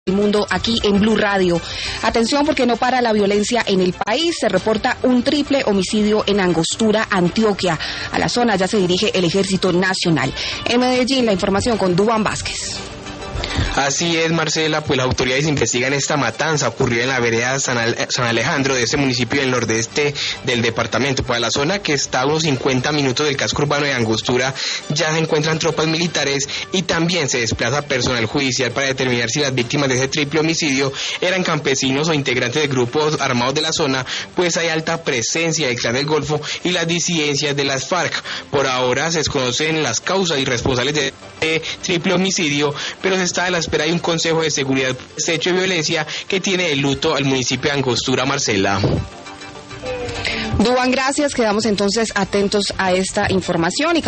El mundo aquí en Blue Radio. Atención porque no para la violencia en el país. Se reporta un triple homicidio en Angostura, Antioquia. A la zona ya se dirige el Ejército Nacional. En Medellín, la información con Duván Vázquez. Así es, Marcela, pues las autoridades investigan esta matanza ocurrida en la vereda San Alejandro de este municipio del nordeste del departamento. Pues a la zona, que está a unos 50 minutos del casco urbano de Angostura, ya se encuentran tropas militares y también se desplaza personal judicial para determinar si las víctimas de ese triple homicidio eran campesinos o integrantes de grupos armados de la zona, pues hay alta presencia del Clan del Golfo y las disidencias de las FARC. Por ahora se desconocen las causas y responsables de triple homicidio, pero se está a la espera de un consejo de seguridad por este hecho de violencia que tiene de luto al municipio de Angostura, Marcela. Duván, gracias. Quedamos entonces atentos a esta información.